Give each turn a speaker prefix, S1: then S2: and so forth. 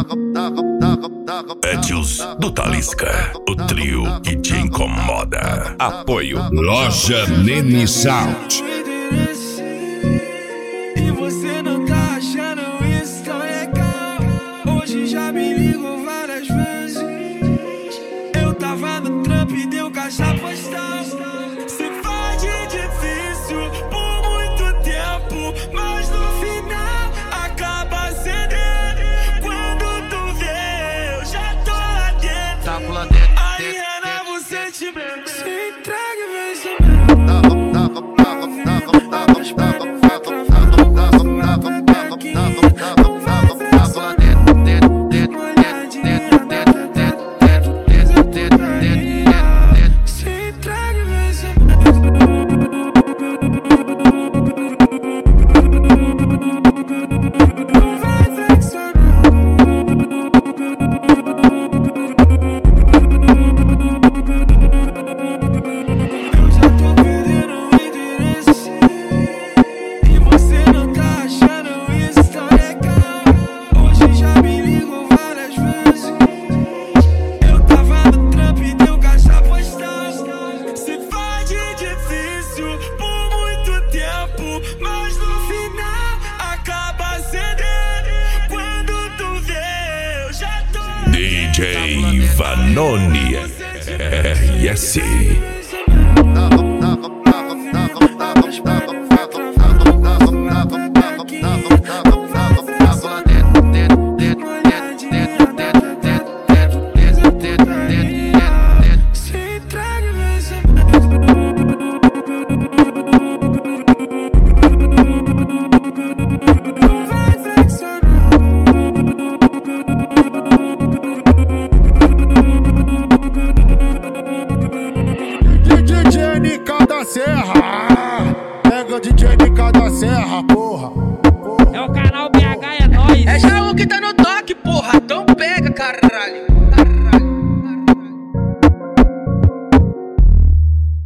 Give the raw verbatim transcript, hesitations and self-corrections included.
S1: Etios do Talisca, o trio que te incomoda. Apoio
S2: Loja Nene Sound.
S3: E você não tá achando isso tão legal? Hoje já me ligou várias vezes. Eu tava no trampo e deu caixa postal. Se faz de difícil por muito tempo, mas no final acaba cedendo. Quando tu vê, eu já tô lá dentro.
S4: Tá pulando dentro.
S3: Aí renova o sentimento. Se entrega e vem subindo. Mas no final acaba cedendo. Quando tu vê, eu já tô.
S1: D J Vanoni R S.
S5: D J N K da Serra, pega o D J N K da Serra, porra.
S6: É o canal B H, é nóis.
S7: É Jaú que tá no toque, porra, então pega, caralho.